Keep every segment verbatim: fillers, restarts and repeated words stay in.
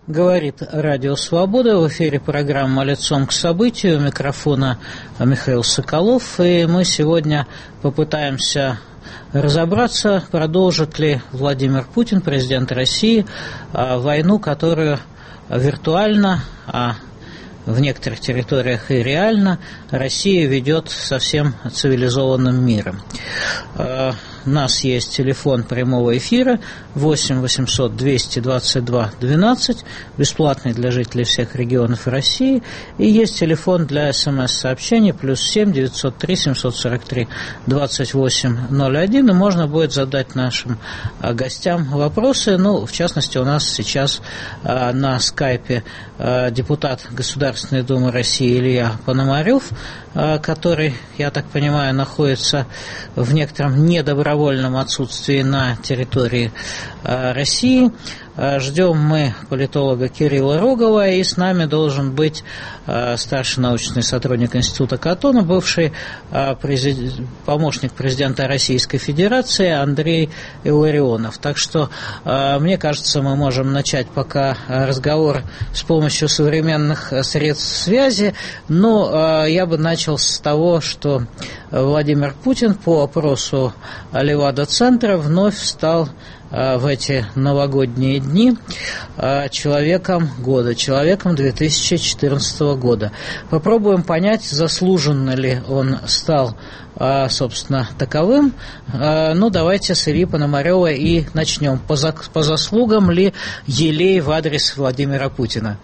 Говорит Радио Свобода. В эфире программа «Лицом к событию». У микрофона Михаил Соколов. И мы сегодня попытаемся разобраться, продолжит ли Владимир Путин, президент России, войну, которую виртуально, а в некоторых территориях и реально Россия ведет со всем цивилизованным миром. У нас есть телефон прямого эфира восемь восемьсот двести двадцать два двенадцать, бесплатный для жителей всех регионов России. И есть телефон для смс-сообщений плюс семь девятьсот три семьсот сорок три двадцать восемь ноль один. И можно будет задать нашим гостям вопросы. Ну, в частности, у нас сейчас на скайпе депутат Государственной Думы России Илья Пономарев, который, я так понимаю, находится в некотором недобровольном отсутствии на территории России. Ждем мы политолога Кирилла Рогова, и с нами должен быть старший научный сотрудник Института Катона, бывший президент, помощник президента Российской Федерации Андрей Илларионов. Так что, мне кажется, мы можем начать пока разговор с помощью современных средств связи, но я бы начал с того, что Владимир Путин по опросу Левада-центра вновь стал в эти новогодние дни человеком года, человеком две тысячи четырнадцатого года. Попробуем понять, заслуженно ли он стал, собственно, таковым. Ну, давайте с Ильи Пономарева и начнем. По, за, по заслугам ли елей в адрес Владимира Путина?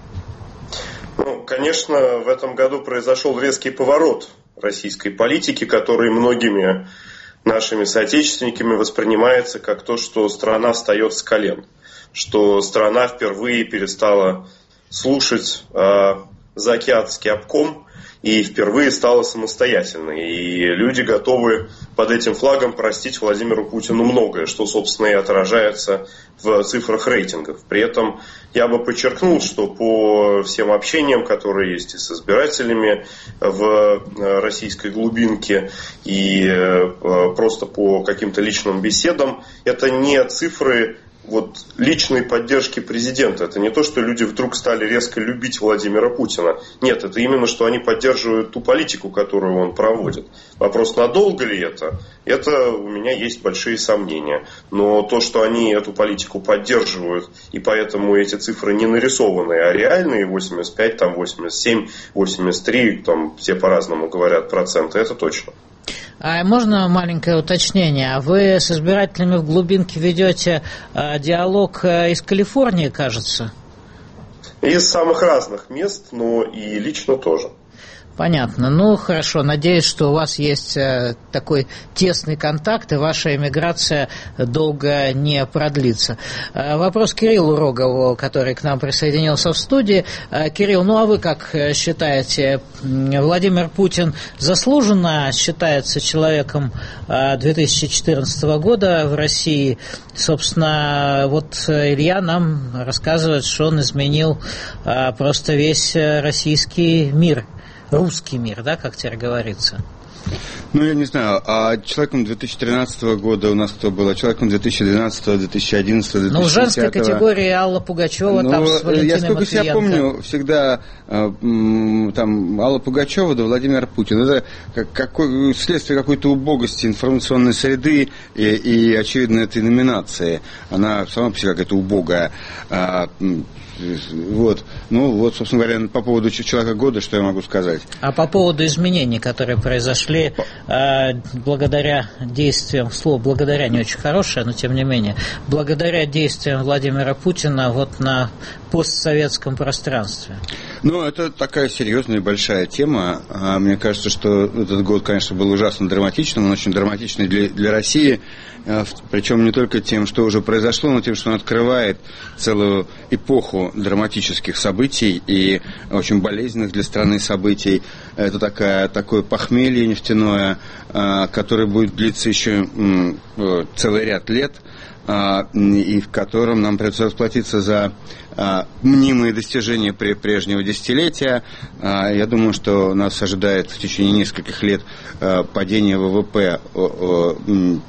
Ну, конечно, в этом году произошел резкий поворот российской политики, который многими нашими соотечественниками воспринимается как то, что страна встает с колен, что страна впервые перестала слушать э, заокеанский обком и впервые стала самостоятельной. И люди готовы под этим флагом простить Владимиру Путину многое, что, собственно, и отражается в цифрах рейтингов. При этом я бы подчеркнул, что по всем общениям, которые есть и с избирателями в российской глубинке, и просто по каким-то личным беседам, это не цифры вот личной поддержки президента. Это не то, что люди вдруг стали резко любить Владимира Путина. Нет, это именно, что они поддерживают ту политику, которую он проводит. Вопрос, надолго ли это, это у меня есть большие сомнения. Но то, что они эту политику поддерживают, и поэтому эти цифры не нарисованные, а реальные, восемьдесят пять, там, восемьдесят семь, восемьдесят три, там все по-разному говорят проценты, это точно. А можно маленькое уточнение? А вы с избирателями в глубинке ведете а, диалог а, из Калифорнии, кажется? Из самых разных мест, но и лично тоже. Понятно. Ну, хорошо. Надеюсь, что у вас есть э, такой тесный контакт, и ваша эмиграция долго не продлится. Э, вопрос Кириллу Рогову, который к нам присоединился в студии. Э, Кирилл, ну а вы как считаете, Владимир Путин заслуженно считается человеком э, две тысячи четырнадцатого года в России? Собственно, вот Илья нам рассказывает, что он изменил э, просто весь российский мир. Русский мир, да, как теперь говорится? Ну, я не знаю, а человеком две тысячи тринадцатого года у нас кто был? А человеком две тысячи двенадцатого, две тысячи одиннадцатого, две тысячи десятого? Ну, в женской категории Алла Пугачева, ну, там с Валентиной я сколько Матвиенко. себя помню, всегда там Алла Пугачева да Владимир Путин. Это как, какой, следствие какой-то убогости информационной среды и, и очевидно, этой номинации. Она сама по себе какая-то убогая. Вот. Ну, вот, собственно говоря, по поводу человека года, что я могу сказать. А по поводу изменений, которые произошли э, благодаря действиям, слово «благодаря» не очень хорошее, но тем не менее, благодаря действиям Владимира Путина вот на постсоветском пространстве. Ну, это такая серьезная и большая тема. Мне кажется, что этот год, конечно, был ужасно драматичным, он очень драматичный для, для России, причем не только тем, что уже произошло, но тем, что он открывает целую эпоху драматических событий и очень болезненных для страны событий. Это такая, такое похмелье нефтяное, которое будет длиться еще целый ряд лет, и в котором нам придется расплатиться за мнимые достижения прежнего десятилетия. Я думаю, что нас ожидает в течение нескольких лет падение ВВП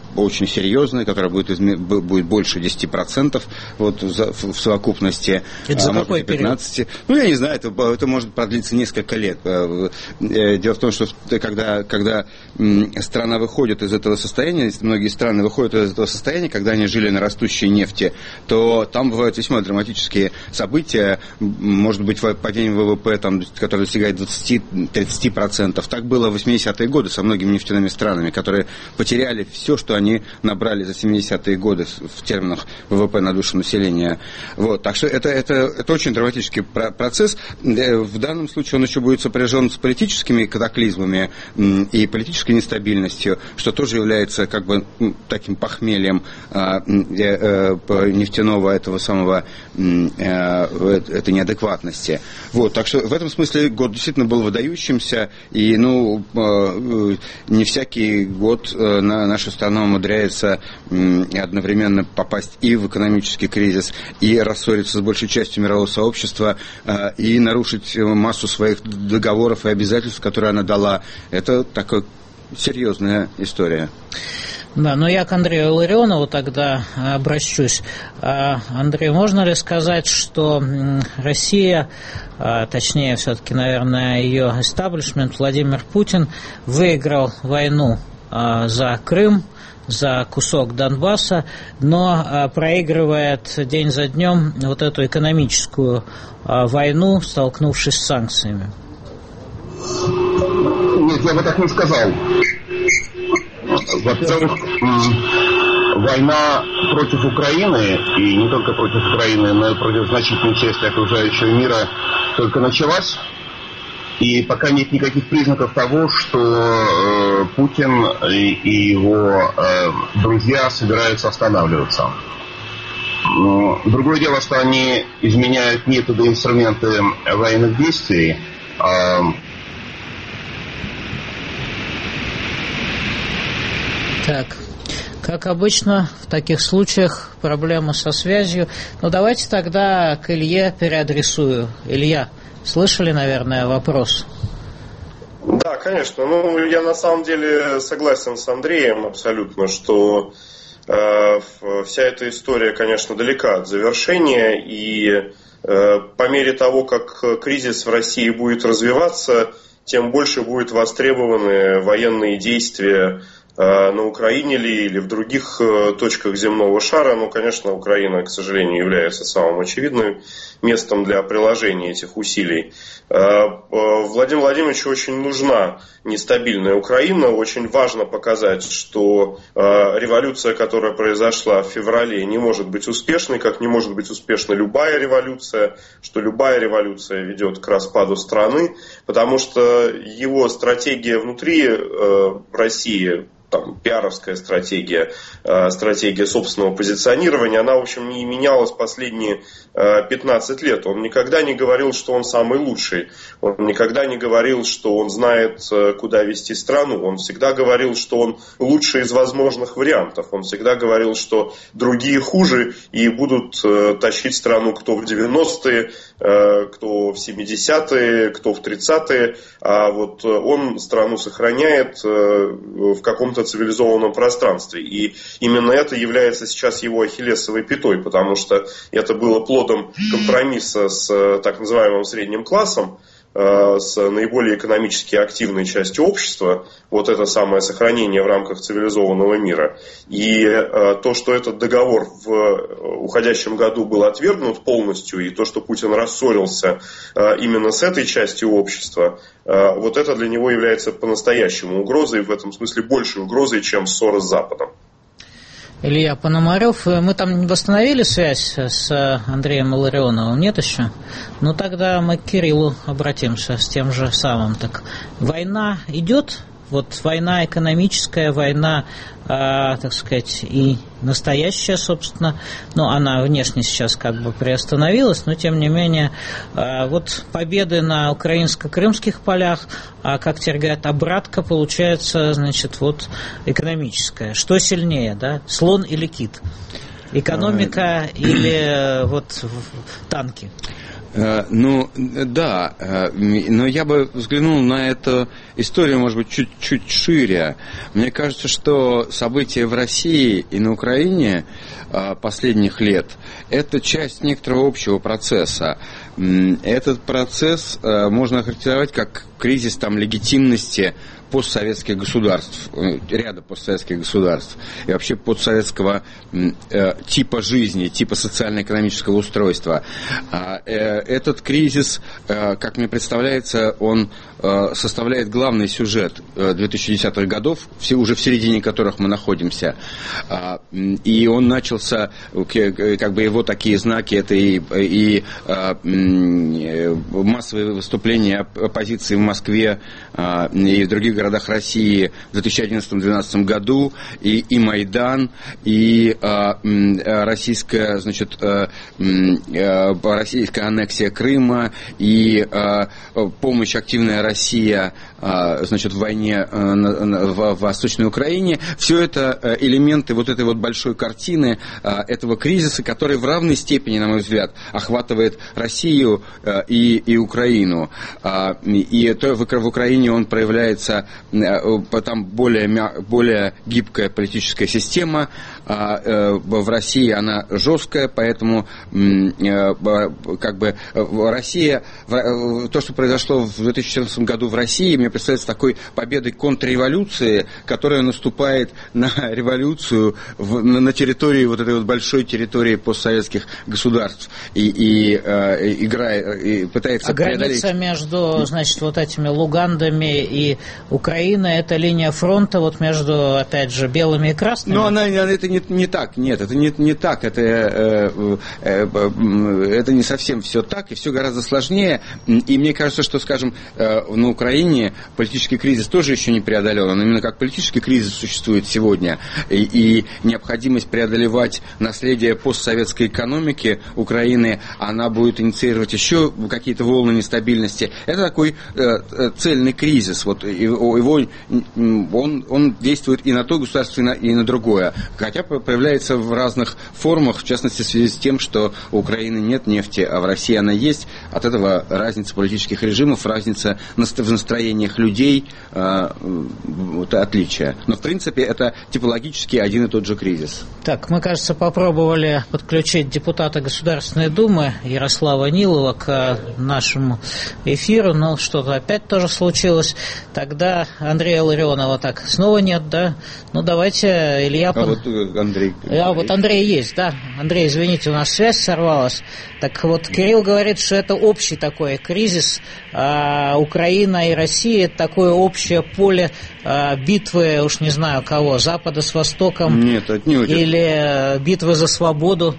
очень серьезная, которая будет, изме... будет больше десяти процентов вот, в, в совокупности. Это за а, какой пятнадцать. период? Ну, я не знаю, это, это может продлиться несколько лет. Дело в том, что когда, когда страна выходит из этого состояния, многие страны выходят из этого состояния, когда они жили на растущей нефти, то там бывают весьма драматические события, может быть, падение ВВП, там, которое достигает двадцати-тридцати процентов. Так было в восьмидесятые годы со многими нефтяными странами, которые потеряли все, что они набрали за семидесятые годы в терминах ВВП на душу населения. Вот. Так что это, это, это очень драматический процесс. В данном случае он еще будет сопряжен с политическими катаклизмами и политической нестабильностью, что тоже является как бы таким похмельем нефтяного этого самого этой неадекватности. Вот. Так что в этом смысле год действительно был выдающимся, и ну, не всякий год наша страна умудряется одновременно попасть и в экономический кризис, и рассориться с большей частью мирового сообщества, и нарушить массу своих договоров и обязательств, которые она дала. Это такая серьезная история. Да, но я к Андрею Илларионову тогда обращусь. Андрей, можно ли сказать, что Россия, точнее, все-таки, наверное, ее эстаблишмент Владимир Путин выиграл войну за Крым, за кусок Донбасса, но проигрывает день за днем вот эту экономическую войну, столкнувшись с санкциями? Нет, я бы так не сказал. Во-первых, война против Украины, и не только против Украины, но и против значительной части окружающего мира только началась. И пока нет никаких признаков того, что э, Путин и, и его э, друзья собираются останавливаться. Но другое дело, что они изменяют методы и инструменты военных действий. Э, Так, как обычно, в таких случаях проблема со связью. Но давайте тогда к Илье переадресую. Илья, слышали, наверное, вопрос? Да, конечно. Ну, я на самом деле согласен с Андреем абсолютно, что э, вся эта история, конечно, далека от завершения. И э, по мере того, как кризис в России будет развиваться, тем больше будут востребованы военные действия на Украине ли или в других точках земного шара. Ну, конечно, Украина, к сожалению, является самым очевидным местом для приложения этих усилий. Владимиру Владимировичу очень нужна нестабильная Украина. Очень важно показать, что революция, которая произошла в феврале, не может быть успешной, как не может быть успешна любая революция, что любая революция ведет к распаду страны, потому что его стратегия внутри России, там, пиаровская стратегия, э, стратегия собственного позиционирования, она, в общем, не менялась последние э, пятнадцать лет. Он никогда не говорил, что он самый лучший. Он никогда не говорил, что он знает, э, куда вести страну. Он всегда говорил, что он лучший из возможных вариантов. Он всегда говорил, что другие хуже и будут э, тащить страну кто в девяностые, э, кто в семидесятые, кто в тридцатые. А вот он страну сохраняет э, в каком-то цивилизованном пространстве. И именно это является сейчас его ахиллесовой пятой, потому что это было плодом компромисса с так называемым средним классом, с наиболее экономически активной частью общества, вот это самое сохранение в рамках цивилизованного мира. И то, что этот договор в уходящем году был отвергнут полностью, и то, что Путин рассорился именно с этой частью общества, вот это для него является по-настоящему угрозой, в этом смысле большей угрозой, чем ссора с Западом. Илья Пономарев, мы там восстановили связь с Андреем Илларионовым, нет еще? Ну тогда мы к Кириллу обратимся с тем же самым. Так, война идет? Вот война экономическая, война, э, так сказать, и настоящая, собственно, ну, она внешне сейчас как бы приостановилась, но, тем не менее, э, вот победы на украинско-крымских полях, а, как теперь говорят, обратка получается, значит, вот экономическая. Что сильнее, да, слон или кит? Экономика или вот танки? Ну, да, но я бы взглянул на эту историю, может быть, чуть-чуть шире. Мне кажется, что события в России и на Украине последних лет – это часть некоторого общего процесса. Этот процесс можно охарактеризовать как кризис там, легитимности постсоветских государств, ряда постсоветских государств и вообще постсоветского э, типа жизни, типа социально-экономического устройства. А, э, этот кризис, э, как мне представляется, он э, составляет главный сюжет э, две тысячи десятых годов, все, уже в середине которых мы находимся. А, и он начался, как бы его такие знаки, это и, и а, массовые выступления оппозиции в Москве а, и в других городах России в две тысячи одиннадцатом-две тысячи двенадцатом году, и, и Майдан, и а, российская, значит, а, а, российская аннексия Крыма, и а, помощь активная Россия, а, значит, в войне а, на, на, в, в Восточной Украине. Все это элементы вот этой вот большой картины а, этого кризиса, который в равной степени, на мой взгляд, охватывает Россию а, и, и Украину. А, и то в, в Украине он проявляется, там более, более гибкая политическая система, а в России она жесткая, поэтому как бы Россия, то, что произошло в две тысячи четырнадцатом году в России, мне представляется такой победой контрреволюции, которая наступает на революцию в, на территории, вот этой вот большой территории постсоветских государств и, и, и играет, и пытается а преодолеть... граница между, значит, вот этими Лугандами и Украиной, это линия фронта вот между, опять же, белыми и красными? Но она, это не, не так, нет, это не, не так, это, э, э, э, это не совсем все так, и все гораздо сложнее, и мне кажется, что, скажем, э, на Украине политический кризис тоже еще не преодолен, он именно как политический кризис существует сегодня, и, и необходимость преодолевать наследие постсоветской экономики Украины, она будет инициировать еще какие-то волны нестабильности, это такой э, цельный кризис, вот его, его он, он действует и на то государство, и на, и на другое, хотя проявляется в разных формах, в частности в связи с тем, что у Украины нет нефти, а в России она есть. От этого разница политических режимов, разница в настроениях людей, вот отличие. Но в принципе это типологически один и тот же кризис. Так, мы, кажется, попробовали подключить депутата Государственной Думы Ярослава Нилова к нашему эфиру, но что-то опять тоже случилось. Тогда Андрея Ларионова так снова нет, да? Ну давайте, Илья... А вот Андрей. А вот Андрей есть, да. Андрей, извините, у нас связь сорвалась. Так вот, Кирилл говорит, что это общий такой кризис. А Украина и Россия – это такое общее поле а, битвы, уж не знаю кого, Запада с Востоком. Нет, это не очень. Или битвы за свободу.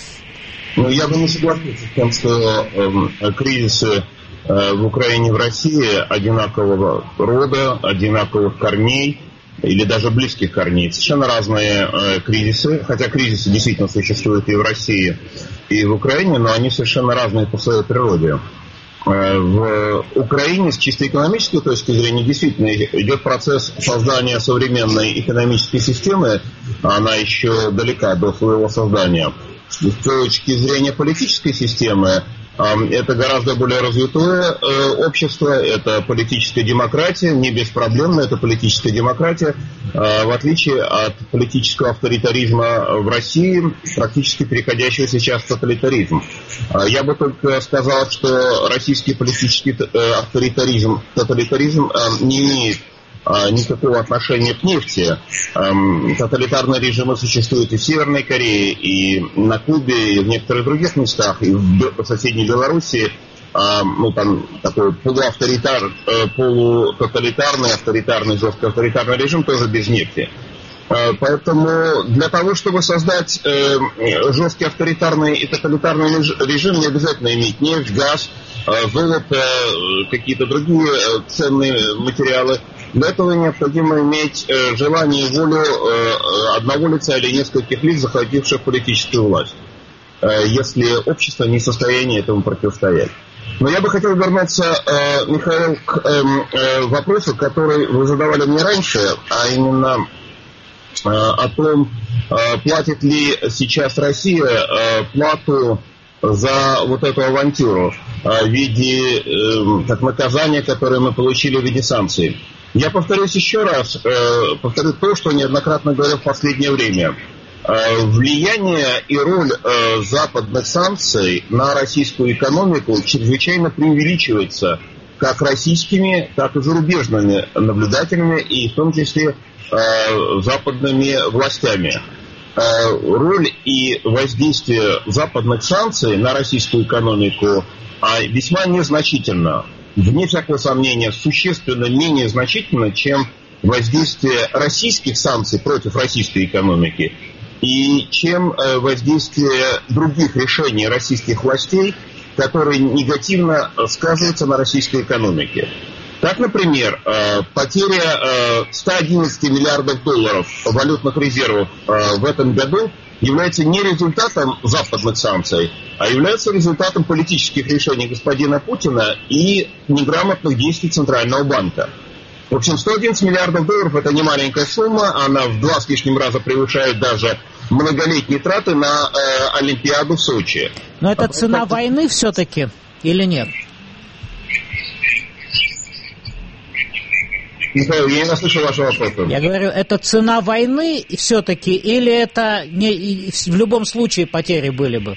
Ну, я бы не согласился с тем, что э, кризисы э, в Украине и в России одинакового рода, одинаковых корней, или даже близких корней. Совершенно разные э, кризисы, хотя кризисы действительно существуют и в России, и в Украине, но они совершенно разные по своей природе. Э, в Украине с чисто экономической точки зрения действительно идет процесс создания современной экономической системы, она еще далека до своего создания. С точки зрения политической системы, это гораздо более развитое общество, это политическая демократия, не беспроблемная, это политическая демократия, в отличие от политического авторитаризма в России, практически переходящего сейчас в тоталитаризм. Я бы только сказал, что российский политический авторитаризм, тоталитаризм не имеет никакого отношения к нефти. Тоталитарные режимы существуют и в Северной Корее, и на Кубе, и в некоторых других местах, и в соседней Белоруссии. Ну, там такой полуавторитар, полутоталитарный, авторитарный, жестко авторитарный режим тоже без нефти. Поэтому для того, чтобы создать жесткий авторитарный и тоталитарный режим, не обязательно иметь нефть, газ, золото, какие-то другие ценные материалы. Для этого необходимо иметь э, желание и волю э, одного лица или нескольких лиц, захвативших политическую власть, э, если общество не в состоянии этому противостоять. Но я бы хотел вернуться, э, Михаил, к э, э, вопросу, который вы задавали мне раньше, а именно о том, платит ли сейчас Россия плату за вот эту авантюру в виде как наказания, которое мы получили в виде санкций. Я повторюсь еще раз, повторю то, что неоднократно говорил в последнее время. Влияние и роль западных санкций на российскую экономику чрезвычайно преувеличивается как российскими, так и зарубежными наблюдателями, и в том числе западными властями. Роль и воздействие западных санкций на российскую экономику весьма незначительно. Вне всякого сомнения, существенно менее значительно, чем воздействие российских санкций против российской экономики и чем воздействие других решений российских властей, которые негативно сказываются на российской экономике. Так, например, потеря ста одиннадцати миллиардов долларов валютных резервов в этом году является не результатом западных санкций, а является результатом политических решений господина Путина и неграмотных действий Центрального банка. В общем, сто одиннадцать миллиардов долларов – это не маленькая сумма, она в два с лишним раза превышает даже многолетние траты на э, Олимпиаду в Сочи. Но это цена войны все-таки или нет? Михаил, я не слышал вашего вопроса. Я говорю, это цена войны все-таки или это не, в любом случае потери были бы?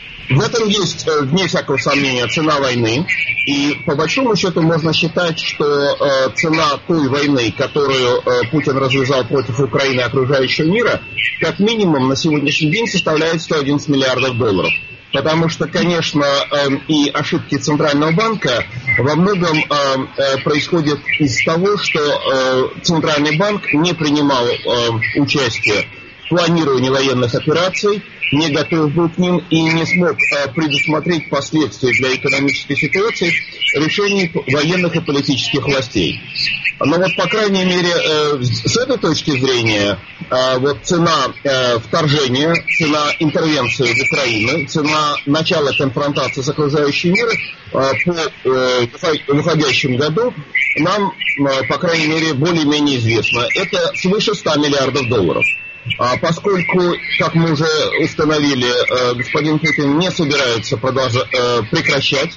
В этом есть, вне всякого сомнения, цена войны. И по большому счету можно считать, что э, цена той войны, которую э, Путин развязал против Украины и окружающего мира, как минимум на сегодняшний день составляет сто одиннадцать миллиардов долларов. Потому что, конечно, э, и ошибки Центрального банка во многом э, э, происходят из того, что э, Центральный банк не принимал э, участие в планировании военных операций, не готов был к ним и не смог э, предусмотреть последствия для экономической ситуации решений военных и политических властей. Но вот, по крайней мере, э, с этой точки зрения, э, вот цена э, вторжения, цена интервенции в Украину, цена начала конфронтации с окружающим миром э, по э, выходящему году нам, э, по крайней мере, более-менее известно. Это свыше ста миллиардов долларов. А поскольку, как мы уже установили, господин Путин не собирается продолжать, прекращать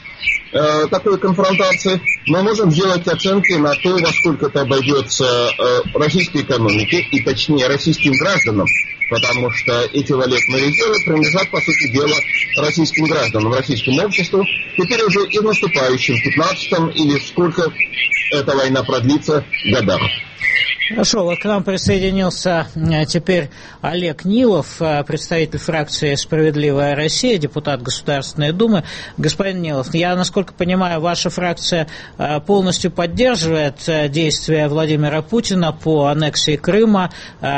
такой конфронтации, мы можем сделать оценки на то, во сколько это обойдется российской экономике и, точнее, российским гражданам, потому что эти валютные резервы принадлежат, по сути дела, российским гражданам, российскому обществу, теперь уже и в наступающем пятнадцатом или сколько эта война продлится годах. Хорошо, вот к нам присоединился теперь Олег Нилов, представитель фракции «Справедливая Россия», депутат Государственной Думы. Господин Нилов, я, насколько понимаю, ваша фракция полностью поддерживает действия Владимира Путина по аннексии Крыма,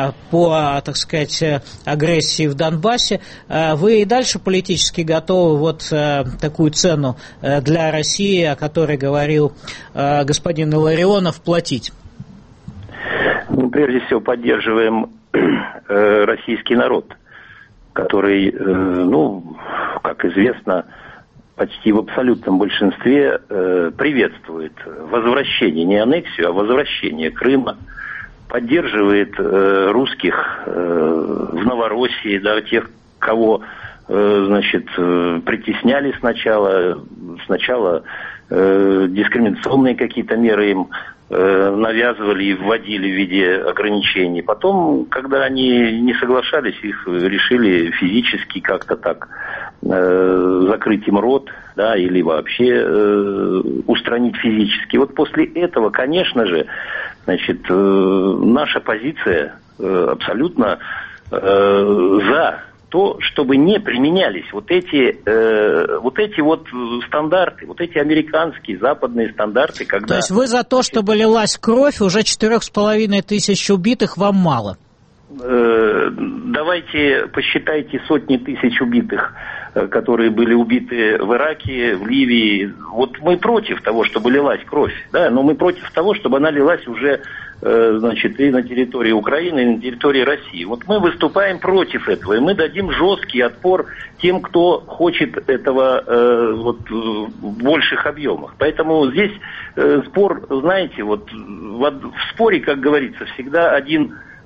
по, так сказать, агрессии в Донбассе. Вы и дальше политически готовы вот такую цену для России, о которой говорил господин Илларионов, платить? Мы прежде всего поддерживаем э, российский народ, который, э, ну, как известно, почти в абсолютном большинстве э, приветствует возвращение, не аннексию, а возвращение Крыма, поддерживает э, русских э, в Новороссии, да, тех, кого, э, значит, э, притесняли сначала, сначала э, дискриминационные какие-то меры им навязывали и вводили в виде ограничений. Потом, когда они не соглашались, их решили физически как-то так э, закрыть им рот, да, или вообще э, устранить физически. Вот после этого, конечно же, значит, э, наша позиция э, абсолютно э, за то, чтобы не применялись вот эти, э, вот эти вот стандарты, вот эти американские, западные стандарты, когда... То есть вы за то, чтобы лилась кровь, уже четырех с половиной тысяч убитых вам мало? Э, давайте посчитайте сотни тысяч убитых, которые были убиты в Ираке, в Ливии. Вот мы против того, чтобы лилась кровь, да, но мы против того, чтобы она лилась уже, э, значит, и на территории Украины, и на территории России. Вот мы выступаем против этого, и мы дадим жесткий отпор тем, кто хочет этого э, вот, в больших объемах. Поэтому здесь э, спор, знаете, вот в, в споре, как говорится, всегда один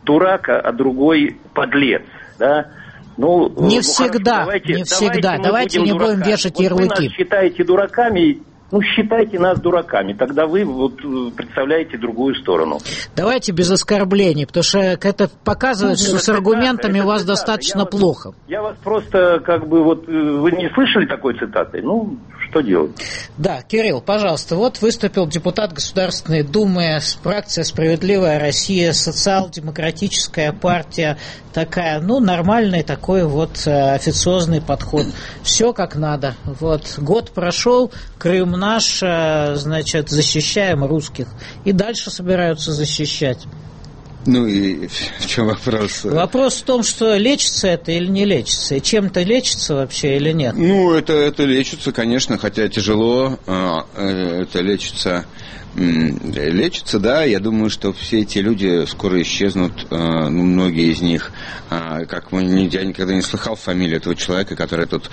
дурак, а другой подлец, да? Ну, не ну, всегда, хорошо, давайте, не всегда. Давайте, давайте не будем вешать вот ярлыки. Вы нас считаете дураками, ну, считайте нас дураками, тогда вы вот представляете другую сторону. Давайте без оскорблений, потому что это показывает, ну, что это с аргументами у вас цитата. достаточно я плохо. Вас, я вас просто, как бы, вот, вы не слышали такой цитаты? Ну, что делать? Да, Кирилл, пожалуйста, вот выступил депутат Государственной Думы, фракция «Справедливая Россия», социал-демократическая партия, такая, ну, нормальный такой вот официозный подход. Все как надо. Вот, год прошел, Крым наш, значит, защищаем русских. И дальше собираются защищать. Ну и в чем вопрос? Вопрос в том, что лечится это или не лечится, и чем-то лечится вообще или нет? Ну, это, это лечится, конечно, хотя тяжело, это лечится... Лечится, да, я думаю, что все эти люди скоро исчезнут, ну, многие из них, как мы, я никогда не слыхал фамилию этого человека, который тут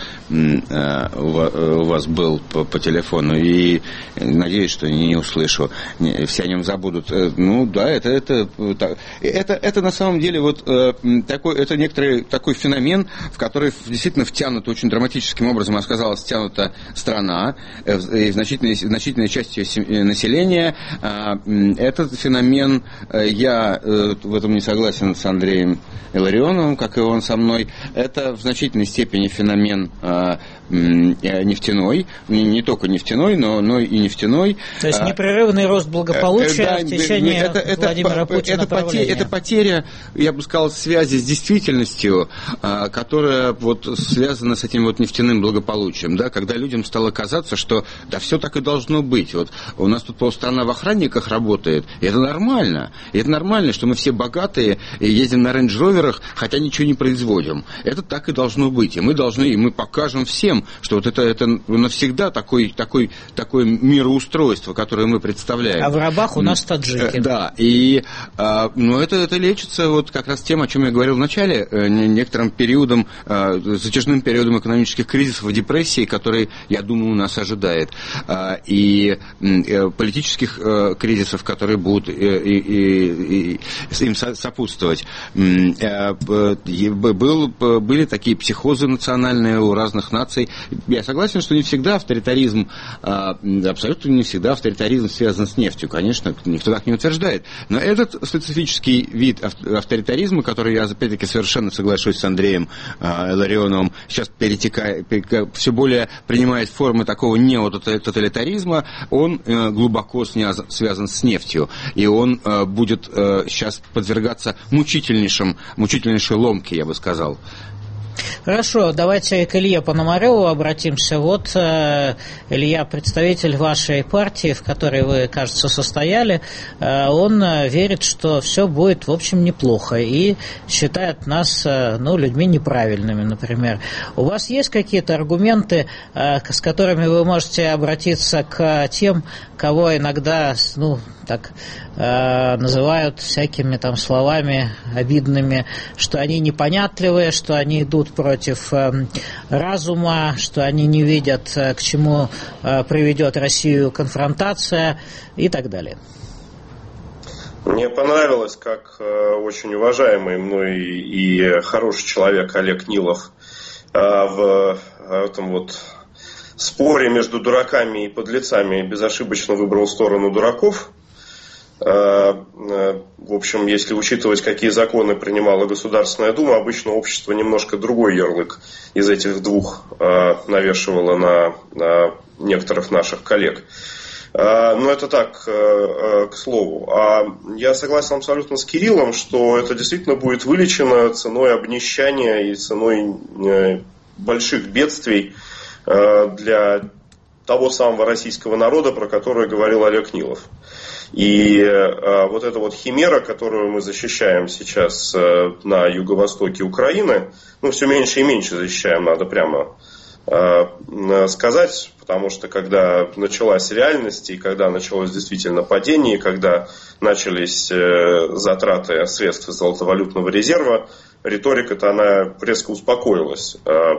у вас был по, по телефону, и надеюсь, что не, не услышу, все о нем забудут. Ну, да, это, это, это, это на самом деле вот такой, это некоторый такой феномен, в который действительно втянута очень драматическим образом, оказалась втянута страна, и значительная, значительная часть ее населения. Этот феномен, я в этом не согласен с Андреем Илларионовым, как и он со мной, это в значительной степени феномен нефтяной, не только нефтяной, но, но и нефтяной. То есть непрерывный рост благополучия да, в течение это, это, Владимира Путина это потеря, это потеря, я бы сказал, связи с действительностью, которая вот связана с этим вот нефтяным благополучием, да, когда людям стало казаться, что да все так и должно быть. Вот у нас тут полстрана в охранниках работает, и это нормально. И это нормально, что мы все богатые и ездим на рейндж-роверах, хотя ничего не производим. Это так и должно быть. И мы должны, и мы покажем всем, что вот это, это навсегда такой, такой, такое мироустройство, которое мы представляем. А в рабах у нас таджики. Да, и но это, это лечится вот как раз тем, о чем я говорил в начале, некоторым периодом, затяжным периодом экономических кризисов и депрессий, который, я думаю, нас ожидает. И политических кризисов, которые будут и, и, и, им сопутствовать. Был, были такие психозы национальные у разных наций. Я согласен, что не всегда авторитаризм, абсолютно не всегда авторитаризм связан с нефтью. Конечно, никто так не утверждает. Но этот специфический вид авторитаризма, который, я опять-таки совершенно соглашусь с Андреем Илларионовым, сейчас перетекает, все более принимает формы такого неототалитаризма, он глубоко связан с нефтью. И он будет сейчас подвергаться мучительнейшим, мучительнейшей ломке, я бы сказал. Хорошо, давайте к Илье Пономареву обратимся. Вот э, Илья, представитель вашей партии, в которой вы, кажется, состояли, э, он верит, что все будет, в общем, неплохо, и считает нас, э, ну, людьми неправильными, например. У вас есть какие-то аргументы, э, с которыми вы можете обратиться к тем, кого иногда, ну, так э, называют всякими там словами обидными, что они непонятливые, что они идут против э, разума, что они не видят, э, к чему э, приведет Россию конфронтация и так далее? Мне понравилось, как э, очень уважаемый мной и хороший человек Олег Нилов э, в этом вот споре между дураками и подлецами безошибочно выбрал сторону дураков. В общем, если учитывать, какие законы принимала Государственная Дума, обычно общество немножко другой ярлык из этих двух навешивало на, на некоторых наших коллег. Но это так, к слову. А я согласен абсолютно с Кириллом, что это действительно будет вылечено ценой обнищания и ценой больших бедствий для того самого российского народа, про который говорил Олег Нилов. И э, вот эта вот химера, которую мы защищаем сейчас э, на юго-востоке Украины, ну, все меньше и меньше защищаем, надо прямо э, сказать, потому что когда началась реальность, и когда началось действительно падение, и когда начались э, затраты средств из золотовалютного резерва, риторика-то она резко успокоилась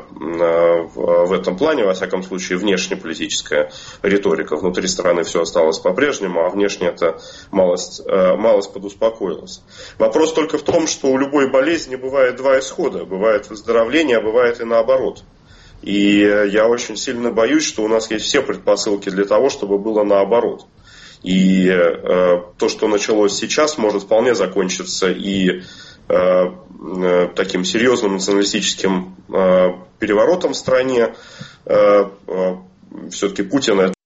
в этом плане, во всяком случае, внешнеполитическая риторика. Внутри страны все осталось по-прежнему, а внешне это малость, малость подуспокоилась. Вопрос только в том, что у любой болезни бывает два исхода. Бывает выздоровление, а бывает и наоборот. И я очень сильно боюсь, что у нас есть все предпосылки для того, чтобы было наоборот. И э, то, что началось сейчас, может вполне закончиться и э, э, таким серьезным националистическим э, переворотом в стране. Э, э, все-таки Путин это,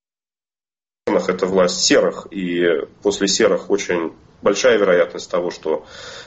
это власть серых, и после серых очень большая вероятность того, что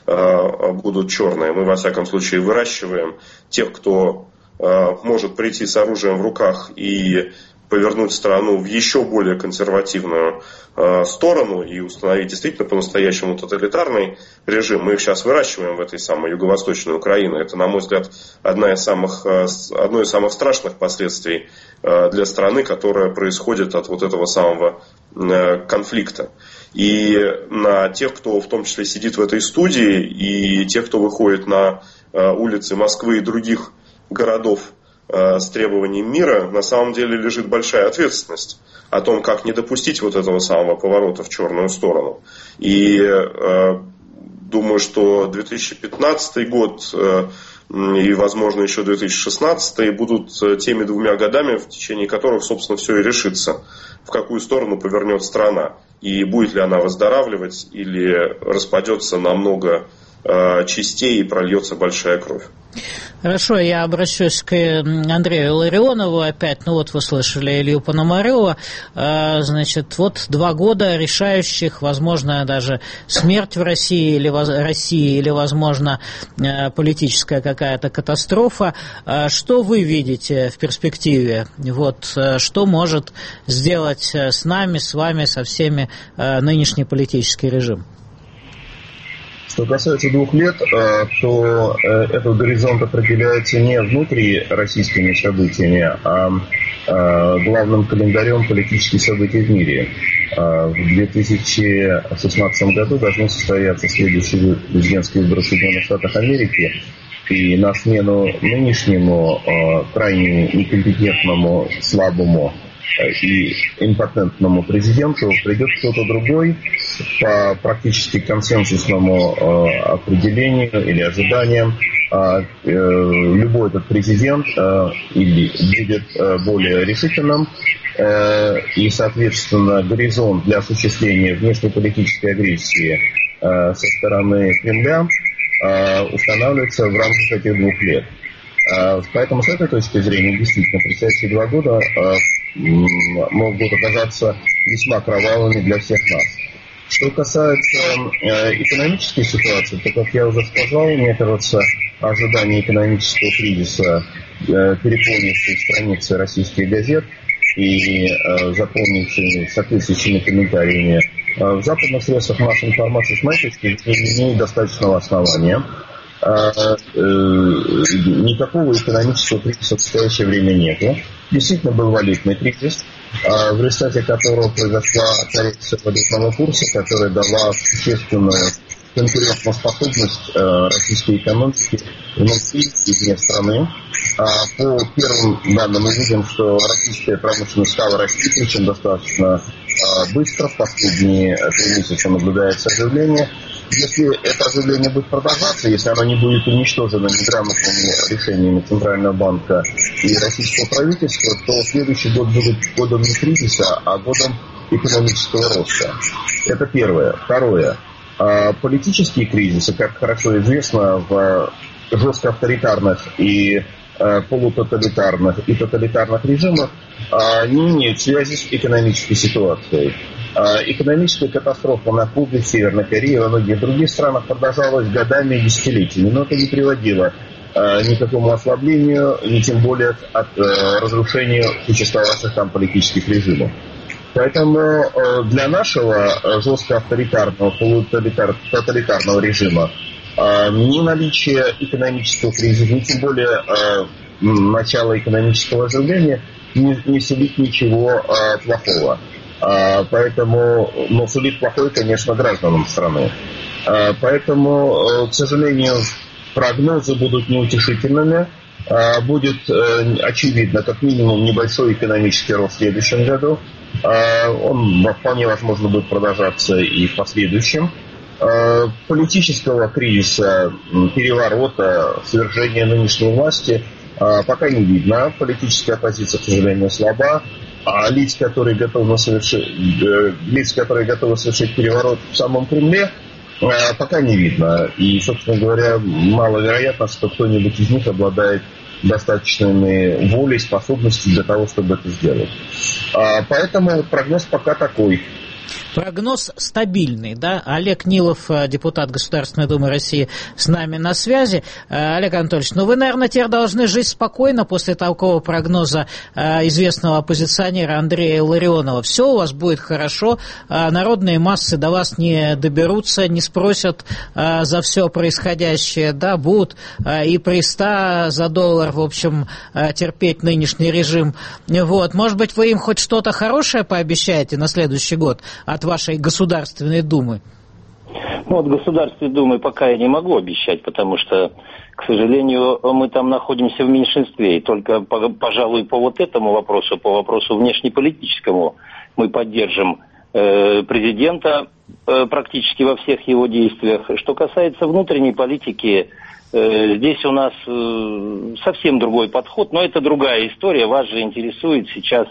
э, будут черные. Мы, во всяком случае, выращиваем тех, кто э, может прийти с оружием в руках и повернуть страну в еще более консервативную э, сторону и установить действительно по-настоящему тоталитарный режим. Мы их сейчас выращиваем в этой самой юго-восточной Украине. Это, на мой взгляд, одна из самых, э, одно из самых страшных последствий э, для страны, которая происходит от вот этого самого э, конфликта. И на тех, кто в том числе сидит в этой студии, и тех, кто выходит на э, улицы Москвы и других городов с требованием мира, на самом деле лежит большая ответственность о том, как не допустить вот этого самого поворота в черную сторону. И э, думаю, что две тысячи пятнадцатый год э, и, возможно, еще две тысячи шестнадцатый будут теми двумя годами, в течение которых, собственно, все и решится, в какую сторону повернет страна. И будет ли она выздоравливать или распадется на много э, частей и прольется большая кровь. Хорошо, я обращусь к Андрею Ларионову опять. Ну вот вы слышали Илью Пономарева. Значит, вот два года решающих, возможно, даже смерть в России или, России, или возможно, политическая какая-то катастрофа. Что вы видите в перспективе? Вот, что может сделать с нами, с вами, со всеми нынешний политический режим? Что касается двух лет, то этот горизонт определяется не внутрироссийскими событиями, а главным календарем политических событий в мире. В две тысячи шестнадцатом году должны состояться следующие президентские выборы в Соединенных Штатах Америки, и на смену нынешнему крайне некомпетентному, слабому и импотентному президенту придет кто-то другой по практически консенсусному э, определению или ожиданиям. Э, э, любой этот президент э, или будет э, более решительным, э, и, соответственно, горизонт для осуществления внешнеполитической агрессии э, со стороны Кремля э, устанавливается в рамках этих двух лет. Э, поэтому с этой точки зрения действительно предстоящие два года э, могут оказаться весьма кровавыми для всех нас. Что касается э, экономической ситуации, то, как я уже сказал, мне кажется, ожидание экономического кризиса, э, переполнившие страницы российских газет и э, заполнившие соответствующими комментариями э, в западных средствах массовой информации, с моей точки зрения, не имеет достаточного основания. Э, э, никакого экономического кризиса в настоящее время нету. Действительно был валютный кризис, в результате которого произошла коррекция валютного курса, которая дала существенную конкурентоспособность российской экономики внутри и вне страны. По первым данным мы видим, что российская промышленность стала расти, причем достаточно быстро. В последние три месяца наблюдается оживление. Если это оживление будет продолжаться, если оно не будет уничтожено неграмотными решениями Центрального банка и российского правительства, то следующий год будет годом не кризиса, а годом экономического роста. Это первое. Второе. Политические кризисы, как хорошо известно, в жестко авторитарных и полутоталитарных и тоталитарных режимах не имеют связи с экономической ситуацией. Экономическая катастрофа на Кубе, в Северной Корее и во многих других странах продолжалась годами и десятилетиями, но это не приводило ни к какому ослаблению, ни тем более от разрушения существовавших там политических режимов. Поэтому для нашего жестко авторитарного, полутоталитарного режима ни наличие экономического кризиса, ни тем более начало экономического оживления не, не сулит ничего плохого. Поэтому, но сулит плохое, конечно, гражданам страны. Поэтому, к сожалению, прогнозы будут неутешительными. Будет, очевидно, как минимум небольшой экономический рост в следующем году. Он вполне возможно будет продолжаться и в последующем. Политического кризиса, переворота, свержения нынешней власти пока не видно. Политическая оппозиция, к сожалению, слаба. А лиц, которые готовы совершить, лиц, которые готовы совершить переворот в самом Кремле, пока не видно. И, собственно говоря, маловероятно, что кто-нибудь из них обладает достаточной волей, способностью для того, чтобы это сделать. Поэтому прогноз пока такой. Прогноз стабильный, да? Олег Нилов, депутат Государственной Думы России, с нами на связи. Олег Анатольевич, ну вы, наверное, теперь должны жить спокойно после такого прогноза известного оппозиционера Андрея Илларионова. Все у вас будет хорошо, народные массы до вас не доберутся, не спросят за все происходящее, да, будут и при ста за доллар, в общем, терпеть нынешний режим. Вот. Может быть, вы им хоть что-то хорошее пообещаете на следующий год от вашей Государственной Думы? Ну, от Государственной Думы пока я не могу обещать, потому что, к сожалению, мы там находимся в меньшинстве. И только, пожалуй, по вот этому вопросу, по вопросу внешнеполитическому, мы поддержим э, президента э, практически во всех его действиях. Что касается внутренней политики, э, здесь у нас э, совсем другой подход, но это другая история. Вас же интересует сейчас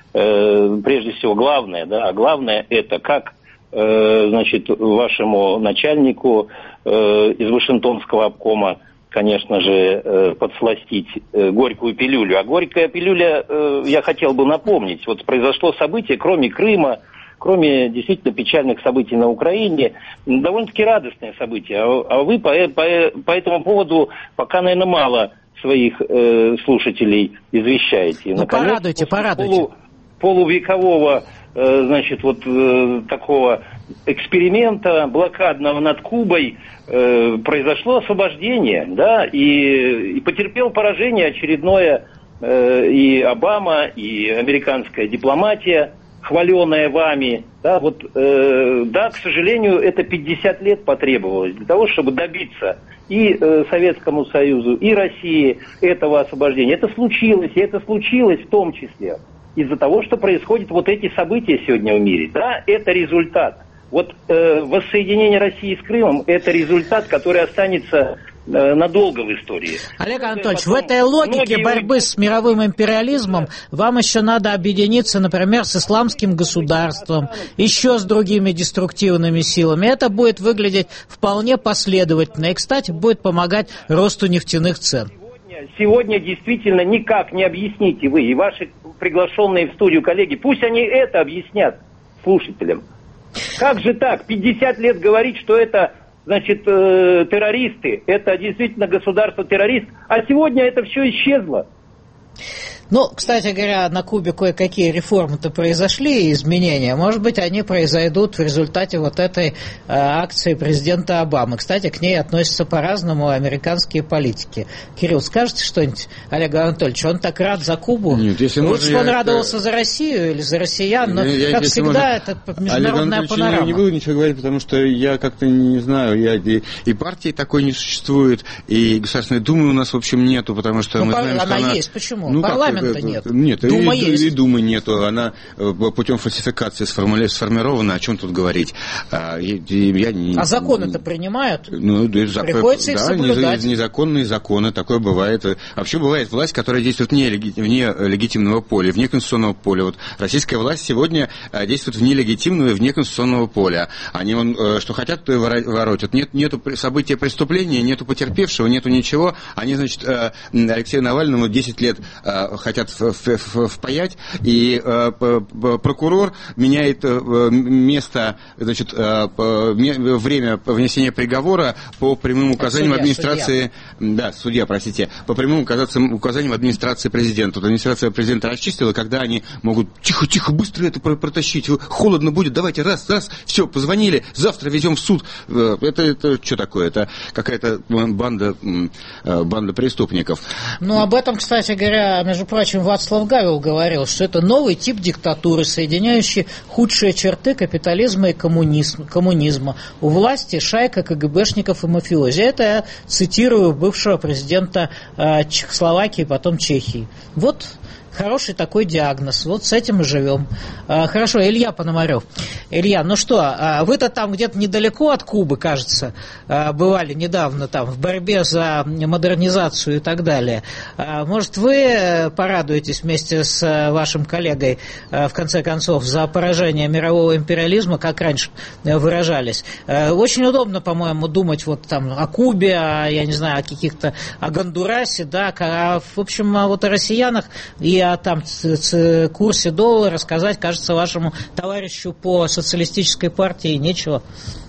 прежде всего главное, да, а главное это как, э, значит, вашему начальнику э, из Вашингтонского обкома, конечно же, э, подсластить э, горькую пилюлю. А горькая пилюля, э, я хотел бы напомнить, вот произошло событие, кроме Крыма, кроме действительно печальных событий на Украине, довольно-таки радостное событие. А, а вы по, по, по этому поводу пока, наверное, мало своих э, слушателей извещаете. Ну, наконец, порадуйте, порадуйте. Полу, полувекового, э, значит, вот э, такого эксперимента блокадного над Кубой э, произошло освобождение, да, и, и потерпел поражение очередное э, и Обама, и американская дипломатия, хваленая вами, да, вот, э, да, к сожалению, это пятьдесят лет потребовалось для того, чтобы добиться и э, Советскому Союзу, и России этого освобождения. Это случилось, и это случилось в том числе из-за того, что происходят вот эти события сегодня в мире. Да, это результат. Вот э, воссоединение России с Крымом – это результат, который останется э, надолго в истории. Олег Анатольевич, в этой логике многие... борьбы с мировым империализмом вам еще надо объединиться, например, с исламским государством, еще с другими деструктивными силами. Это будет выглядеть вполне последовательно и, кстати, будет помогать росту нефтяных цен. Сегодня, сегодня действительно никак не объясните вы и ваши приглашенные в студию коллеги, пусть они это объяснят слушателям. Как же так? пятьдесят лет говорить, что это, значит, э, террористы, это действительно государство-террорист, а сегодня это все исчезло. Ну, кстати говоря, на Кубе кое-какие реформы-то произошли, и изменения. Может быть, они произойдут в результате вот этой э, акции президента Обамы. Кстати, к ней относятся по-разному американские политики. Кирилл, скажете что-нибудь Олегу Анатольевичу? Он так рад за Кубу. Нет, если лучше бы он я... радовался за Россию или за россиян, но, я, как всегда, можно... это международная панорама. Я не буду ничего говорить, потому что я как-то не знаю, я, и, и партии такой не существует, и Государственной Думы у нас, в общем, нету, потому что ну, мы пар... знаем, она что она... есть. Почему? Ну, Парламента как, нет. Нет, Дума и, есть. И Думы нету. Она путем фальсификации сформули... сформирована. О чем тут говорить? А, и, и я не... а законы-то принимают? Ну, да, приходится да, их соблюдать. Незаконные законы, такое бывает. Вообще бывает власть, которая действует вне, вне легитимного поля, вне конституционного поля. Вот российская власть сегодня действует вне легитимного и вне конституционного поля. Они что хотят, то и воротят. Нет, нету события преступления, нету потерпевшего, нету ничего. Они, значит, Алексею Навальному десять лет хотят впаять, и э, прокурор меняет э, место, значит, э, время внесения приговора по прямым указаниям судья, администрации, судья. да, судья, простите, по прямым указаниям администрации президента. Вот администрация президента расчистила, когда они могут тихо-тихо, быстро это протащить, холодно будет, давайте раз, раз, все, позвонили, завтра везем в суд. Это, это что такое? Это какая-то банда, банда преступников. Ну, об этом, кстати говоря, между прочим, прочим, Вацлав Гавел говорил, что это новый тип диктатуры, соединяющий худшие черты капитализма и коммунизма. коммунизма. У власти шайка КГБшников и мафиози. Это я цитирую бывшего президента э, Чехословакии, потом Чехии. Вот хороший такой диагноз. Вот с этим и живем. А, хорошо, Илья Пономарев. Илья, ну что, а вы-то там где-то недалеко от Кубы, кажется, бывали недавно там в борьбе за модернизацию и так далее. А, может, вы порадуетесь вместе с вашим коллегой, в конце концов, за поражение мирового империализма, как раньше выражались. Очень удобно, по-моему, думать вот там о Кубе, о, я не знаю, о каких-то, о Гондурасе, да, а, в общем, вот о россиянах и о там курсе доллара сказать, кажется, вашему товарищу по социалистической партии нечего.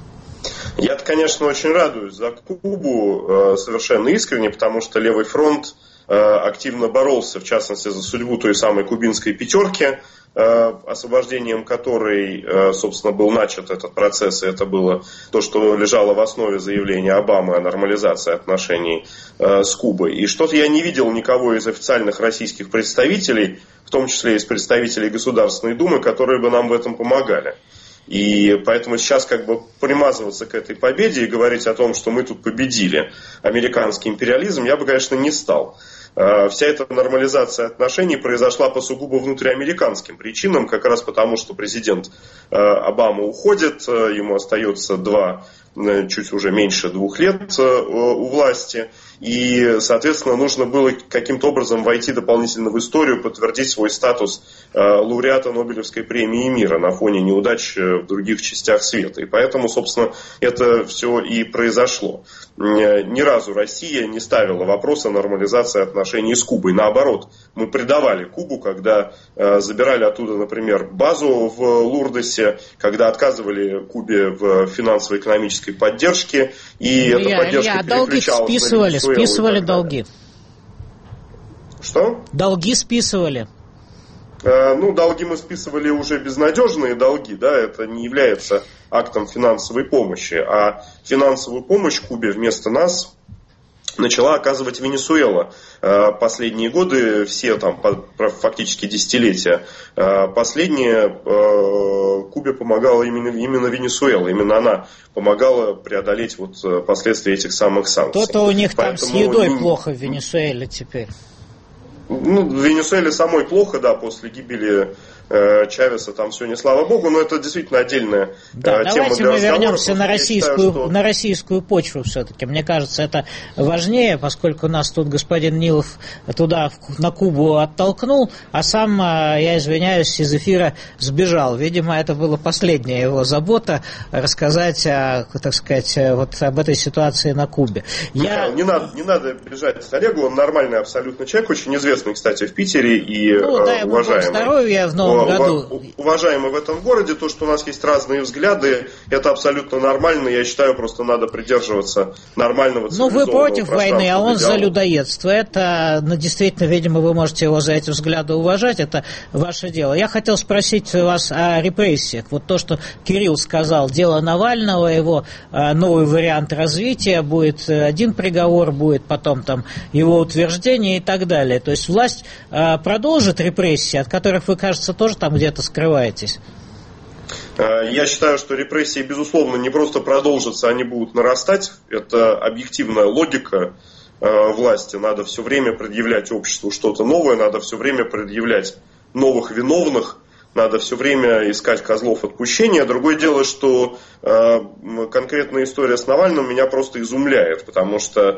Я-то, конечно, очень радуюсь за Кубу, совершенно искренне, потому что Левый фронт активно боролся, в частности, за судьбу той самой кубинской пятерки, освобождением которой, собственно, был начат этот процесс, и это было то, что лежало в основе заявления Обамы о нормализации отношений с Кубой. И что-то я не видел никого из официальных российских представителей, в том числе из представителей Государственной Думы, которые бы нам в этом помогали. И поэтому сейчас как бы примазываться к этой победе и говорить о том, что мы тут победили американский империализм, я бы, конечно, не стал. Вся эта нормализация отношений произошла по сугубо внутриамериканским причинам, как раз потому, что президент Обама уходит, ему остается два, чуть уже меньше двух лет у власти, и, соответственно, нужно было каким-то образом войти дополнительно в историю, подтвердить свой статус лауреата Нобелевской премии мира на фоне неудач в других частях света. И поэтому, собственно, это все и произошло. Ни разу Россия не ставила вопрос о нормализации отношений с Кубой. Наоборот, мы предавали Кубу, когда забирали оттуда, например, базу в Лурдосе, когда отказывали Кубе в финансово-экономической поддержке, и Илья, эта поддержка Илья, долги списывали, списывали долги. Что? Долги списывали. Ну, долги мы списывали уже безнадежные долги, да, это не является актом финансовой помощи, а финансовую помощь Кубе вместо нас начала оказывать Венесуэла. Последние годы, все там фактически десятилетия, последние Кубе помогала именно, именно Венесуэла, именно она помогала преодолеть вот последствия этих самых санкций. То-то у них Поэтому там с едой не... плохо в Венесуэле теперь. Ну, в Венесуэле самой плохо, да, после гибели э, Чавеса там все не слава богу, но это действительно отдельная да, э, тема давайте для мы разговора. вернемся на российскую, считаю, что... на российскую почву все-таки. Мне кажется, это важнее, поскольку нас тут господин Нилов туда, на Кубу, оттолкнул, а сам, я извиняюсь, из эфира сбежал. Видимо, это была последняя его забота рассказать, о, так сказать, вот об этой ситуации на Кубе. Я... Не, надо, не надо бежать с Олегу, он нормальный абсолютно человек, очень известный, кстати, в Питере и ну, дай ему уважаемый. Здоровья в новом Ува- году. Уважаемый в этом городе, то, что у нас есть разные взгляды, это абсолютно нормально. Я считаю, просто надо придерживаться нормального цивилизованного Ну, вы против войны, а он диалога. за людоедство. Это, ну, действительно, видимо, вы можете его за эти взгляды уважать. Это ваше дело. Я хотел спросить вас о репрессиях. Вот то, что Кирилл сказал, дело Навального, его новый вариант развития, будет один приговор, будет потом там его утверждение и так далее. То есть власть продолжит репрессии, от которых вы, кажется, тоже там где-то скрываетесь? Я считаю, что репрессии, безусловно, не просто продолжатся, они будут нарастать. Это объективная логика власти. Надо все время предъявлять обществу что-то новое, надо все время предъявлять новых виновных, надо все время искать козлов отпущения. Другое дело, что конкретная история с Навальным меня просто изумляет, потому что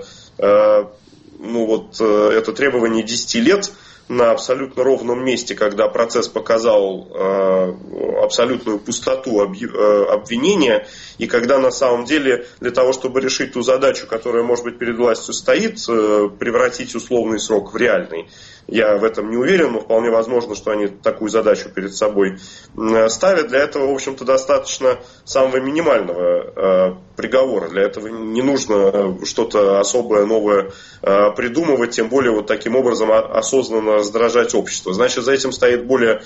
ну вот это требование десяти лет на абсолютно ровном месте, когда процесс показал э, абсолютную пустоту объ... э, обвинения, и когда на самом деле для того, чтобы решить ту задачу, которая, может быть, перед властью стоит, э, превратить условный срок в реальный, я в этом не уверен, но вполне возможно, что они такую задачу перед собой э, ставят. Для этого, в общем-то, достаточно самого минимального э, приговора. Для этого не нужно что-то особое, новое э, придумывать, тем более вот таким образом осознанно раздражать общество. Значит, за этим стоит более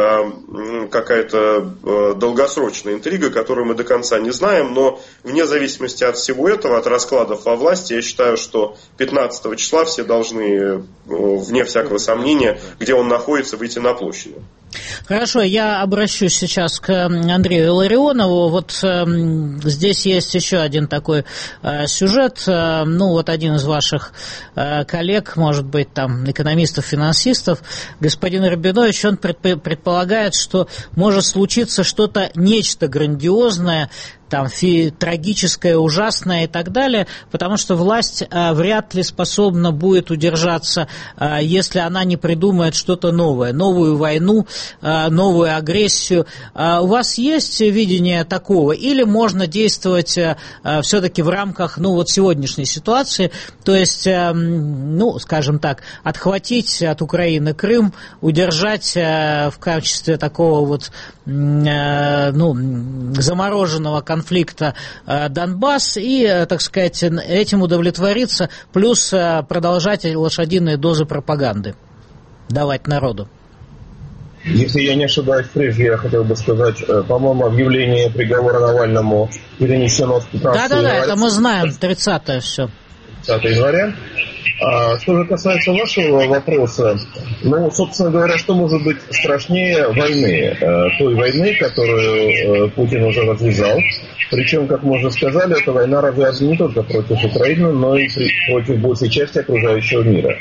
какая-то долгосрочная интрига, которую мы до конца не знаем, но вне зависимости от всего этого, от раскладов во власти, я считаю, что пятнадцатого числа все должны, вне всякого сомнения, где он находится, выйти на площадь. Хорошо, я обращусь сейчас к Андрею Илларионову. Вот э, здесь есть еще один такой э, сюжет. Э, ну, вот один из ваших э, коллег, может быть, там, экономистов, финансистов, господин Рабинович, он предп- предполагает, что может случиться что-то, нечто грандиозное, там, фи, трагическое, ужасное и так далее, потому что власть а, вряд ли способна будет удержаться, а, если она не придумает что-то новое, новую войну, а, новую агрессию. А, у вас есть видение такого? Или можно действовать а, а, все-таки в рамках, ну, вот сегодняшней ситуации, то есть, а, ну, скажем так, отхватить от Украины Крым, удержать а, в качестве такого вот, а, ну, замороженного конфликта, конфликта Донбасс и, так сказать, этим удовлетвориться, плюс продолжать лошадиные дозы пропаганды давать народу. Если я не ошибаюсь, прежде я хотел бы сказать, по-моему, объявление приговора Навальному перенесено с пятнадцатого Да-да-да, января. это мы знаем, тридцатое все. тридцатого января. А что же касается вашего вопроса, ну, собственно говоря, что может быть страшнее войны? Той войны, которую Путин уже развязал. Причем, как мы уже сказали, эта война развязана не только против Украины, но и против большей части окружающего мира.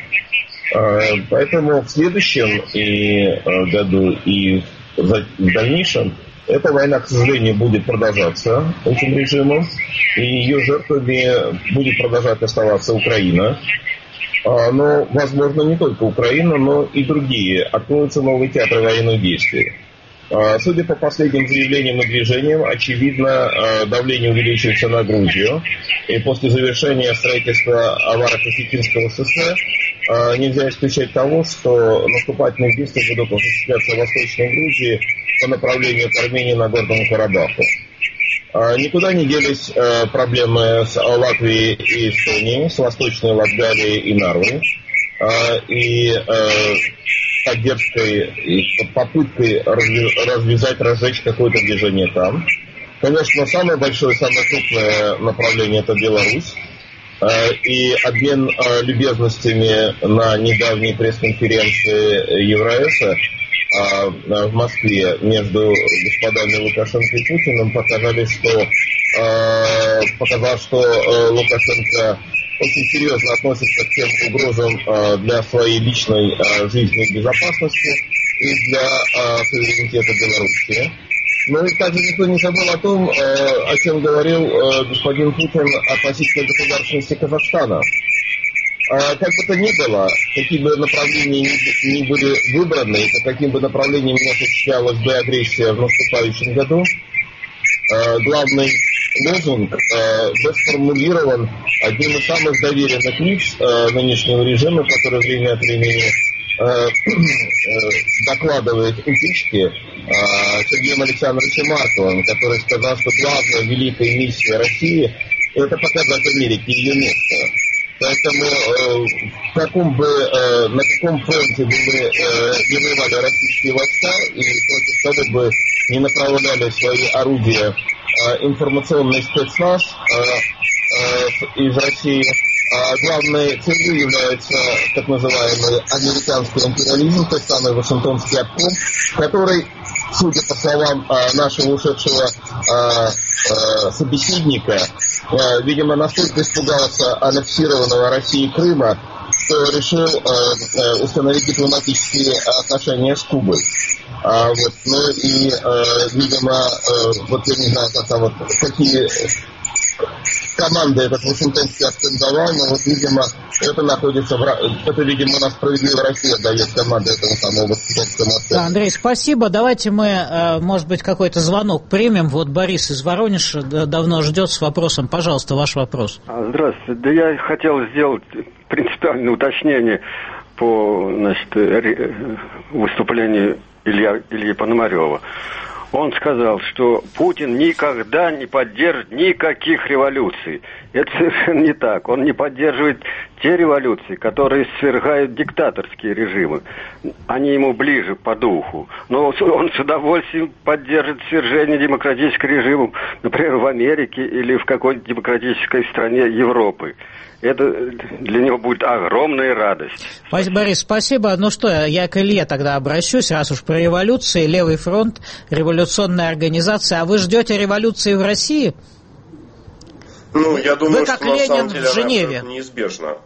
Поэтому в следующем и году и в дальнейшем эта война, к сожалению, будет продолжаться этим режимом, и ее жертвами будет продолжать оставаться Украина. Но, возможно, не только Украина, но и другие. Откроются новые театры военных действий. Судя по последним заявлениям и движениям, очевидно, давление увеличивается на Грузию. И после завершения строительства Аваро-Косетинского шоссе нельзя исключать того, что наступательные действия будут осуществляться в Восточной Грузии по направлению к Армении на Горному Карабаху. Никуда не делись проблемы с Латвией и Эстонией, с Восточной Латгалией и Нарвой. И поддержкой и попыткой развязать, разжечь какое-то движение там. Конечно, самое большое, самое крупное направление – это Беларусь. И обмен любезностями на недавней пресс-конференции Евроэса в Москве между господами Лукашенко и Путиным показали, что, показал, что Лукашенко очень серьезно относится к тем угрозам для своей личной жизни и безопасности и для суверенитета Беларуси. Ну и также никто не забыл о том, о чем говорил господин Путин относительно государственности Казахстана. Как бы то ни было, какие бы направления ни, ни были выбраны, и по каким бы направлениям не осуществлялась бы агрессия в наступающем году, главный лозунг был сформулирован одним из самых доверенных лиц нынешнего режима, который время от времени докладывает утечки, Сергеем Александровичем Марковым, который сказал, что главная великая миссия России – это показать Америке ее место. Поэтому э, в каком бы, э, на каком фронте бы мы э, не воевали российские войска и против того бы не направляли свои орудия э, информационный спецназ э, э, из России, а главной целью является так называемый американский империализм, тот самый Вашингтонский обком, который, судя по словам э, нашего ушедшего э, э, собеседника, э, видимо, настолько испугался аннексированного Россией Крыма, что решил э, э, установить дипломатические отношения с Кубой. А, вот, ну и, э, видимо, э, вот я не знаю, как там, вот, какие команды этот Вашингтонский акцент давал, но вот, видимо, это находится в... Это, видимо, у нас «Справедливая Россия» дает команды этого самого Вашингтонского акцента. Да, Андрей, спасибо. Давайте мы, может быть, какой-то звонок примем. Вот Борис из Воронежа давно ждет с вопросом. Пожалуйста, ваш вопрос. Здравствуйте. Да я хотел сделать принципиальное уточнение по, значит, выступлению Илья, Ильи Пономарева. Он сказал, что Путин никогда не поддержит никаких революций. Это совершенно не так. Он не поддерживает те революции, которые свергают диктаторские режимы, они ему ближе по духу. Но он с удовольствием поддержит свержение демократического режима, например, в Америке или в какой-нибудь демократической стране Европы. Это для него будет огромная радость. Борис, спасибо. Ну что, я к Илье тогда обращусь, раз уж про революции. Левый фронт, революционная организация. А вы ждете революции в России? Ну, я думаю, вы как что на Ленин самом деле в Женеве. она неизбежна.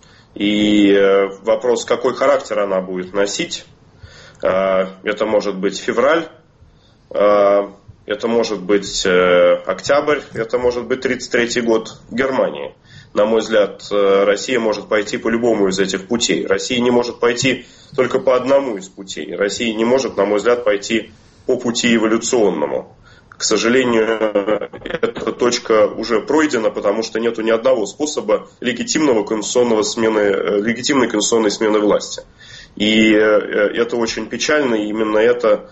И вопрос, какой характер она будет носить. Это может быть февраль, это может быть октябрь, это может быть тридцать третий год в Германии. На мой взгляд, Россия может пойти по любому из этих путей. Россия не может пойти только по одному из путей. Россия не может, на мой взгляд, пойти по пути эволюционному. К сожалению, эта точка уже пройдена, потому что нет ни одного способа легитимного конституционного смены, легитимной конституционной смены власти. И это очень печально, и именно это,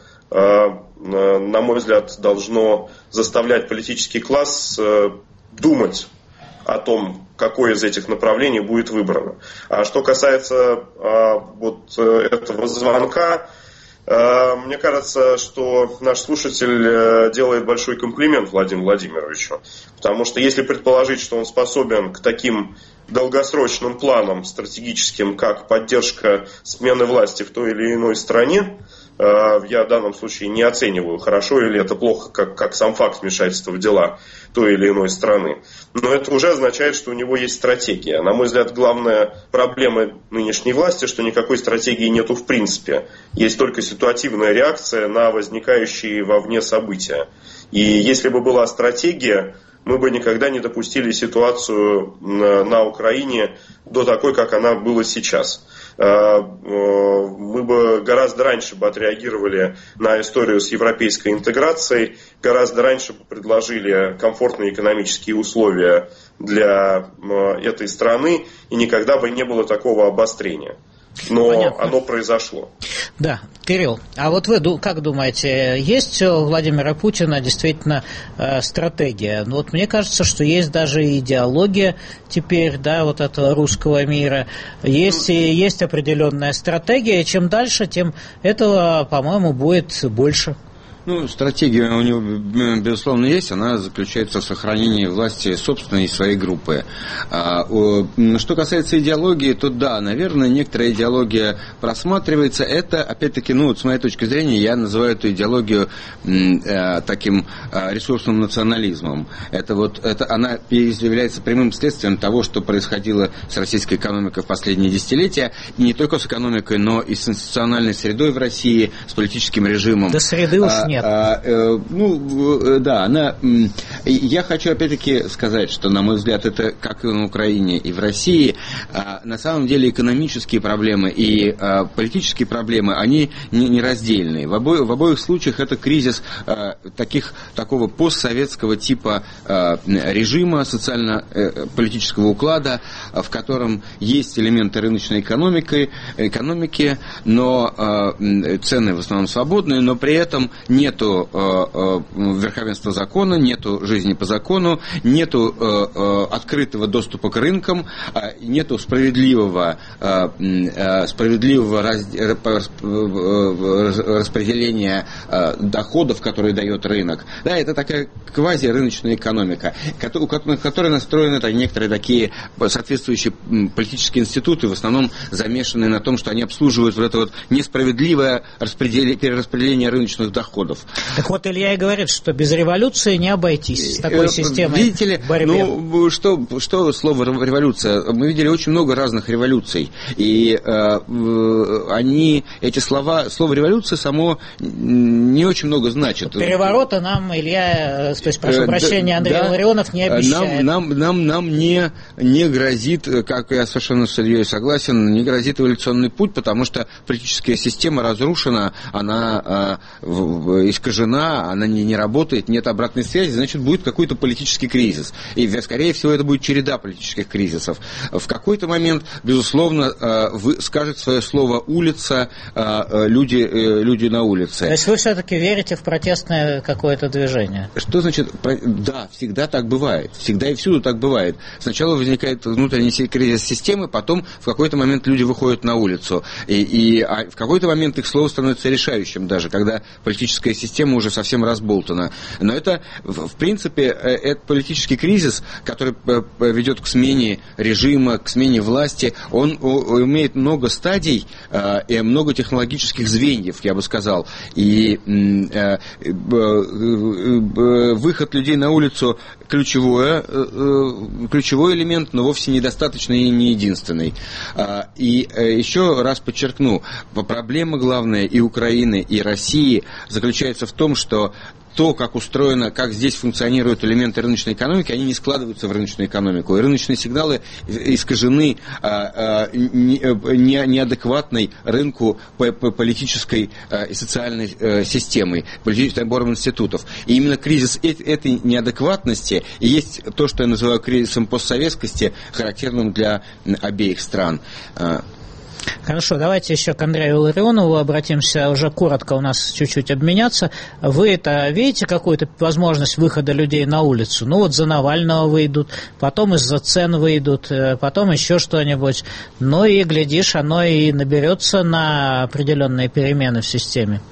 на мой взгляд, должно заставлять политический класс думать о том, какое из этих направлений будет выбрано. А что касается а, вот этого звонка, а, мне кажется, что наш слушатель делает большой комплимент Владимиру Владимировичу. Потому что если предположить, что он способен к таким долгосрочным планам стратегическим, как поддержка смены власти в той или иной стране, я в данном случае не оцениваю, хорошо или это плохо, как, как сам факт вмешательства в дела той или иной страны. Но это уже означает, что у него есть стратегия. На мой взгляд, главная проблема нынешней власти, что никакой стратегии нету в принципе. Есть только ситуативная реакция на возникающие вовне события. И если бы была стратегия, мы бы никогда не допустили ситуацию на Украине до такой, как она была сейчас. Мы бы гораздо раньше бы отреагировали на историю с европейской интеграцией, гораздо раньше бы предложили комфортные экономические условия для этой страны, и никогда бы не было такого обострения. Но понятно. Оно произошло. Да, Кирилл, а вот вы как думаете, есть у Владимира Путина действительно э, стратегия? Ну вот мне кажется, что есть даже идеология теперь, да, вот этого русского мира. Есть, и есть определенная стратегия, чем дальше, тем этого, по-моему, будет больше. Ну, стратегия у него, безусловно, есть. Она заключается в сохранении власти собственной и своей группы. А, о, что касается идеологии, то да, наверное, некоторая идеология просматривается. Это, опять-таки, ну, вот с моей точки зрения, я называю эту идеологию э, таким э, ресурсным национализмом. Это вот, это, она является прямым следствием того, что происходило с российской экономикой в последние десятилетия. И не только с экономикой, но и с институциональной средой в России, с политическим режимом. До среды уж нет. А, э, ну, да, она... Я хочу опять-таки сказать, что, на мой взгляд, это как и на Украине, и в России, а, на самом деле экономические проблемы и а, политические проблемы, они нераздельные. В, обо... в обоих случаях это кризис а, таких, такого постсоветского типа а, режима, социально-политического уклада, а, в котором есть элементы рыночной экономики, экономики, но а, цены в основном свободные, но при этом нету э, э, верховенства закона, нету жизни по закону, нету э, э, открытого доступа к рынкам, э, нету справедливого, э, э, справедливого раз, э, распределения э, доходов, которые дает рынок. Да, это такая квазирыночная экономика, у которой настроены некоторые такие соответствующие политические институты, в основном замешанные на том, что они обслуживают вот это вот несправедливое перераспределение рыночных доходов. Так вот, Илья и говорит, что без революции не обойтись с такой системой. Видите ли, ну, что, что слово революция? Мы видели очень много разных революций. И э, они, эти слова, слово революция само не очень много значит. Переворота нам Илья, то есть, прошу прощения, Андрей да, Ларионов не обещает. Нам, нам, нам, нам не, не грозит, как я совершенно с Ильей согласен, не грозит эволюционный путь, потому что политическая система разрушена, она э, искажена, она не, не работает, нет обратной связи, значит, будет будет какой-то политический кризис. И, скорее всего, это будет череда политических кризисов. В какой-то момент, безусловно, вы, скажет свое слово улица, люди, люди на улице. То есть вы все-таки верите в протестное какое-то движение? Что значит? Да, всегда так бывает. Всегда и всюду так бывает. Сначала возникает внутренний кризис системы, потом в какой-то момент люди выходят на улицу. И, и а в какой-то момент их слово становится решающим даже, когда политическая система уже совсем разболтана. Но это, в принципе, этот политический кризис, который ведет к смене режима, к смене власти, он имеет много стадий и много технологических звеньев, я бы сказал. И выход людей на улицу ключевое, ключевой элемент, но вовсе недостаточный и не единственный. И еще раз подчеркну, проблема главная и Украины, и России заключается в том, что то, как устроено, как здесь функционируют элементы рыночной экономики, они не складываются в рыночную экономику. И рыночные сигналы искажены а, а, не, не, неадекватной рынку политической а, и социальной а, системой, политическим набором институтов. И именно кризис этой неадекватности и есть то, что я называю кризисом постсоветскости, характерным для обеих стран. Хорошо, давайте еще к Андрею Илларионову обратимся, уже коротко у нас чуть-чуть обменяться. Вы это видите какую-то возможность выхода людей на улицу? Ну вот за Навального выйдут, потом из-за цен выйдут, потом еще что-нибудь. Ну и, глядишь, оно и наберется на определенные перемены в системе.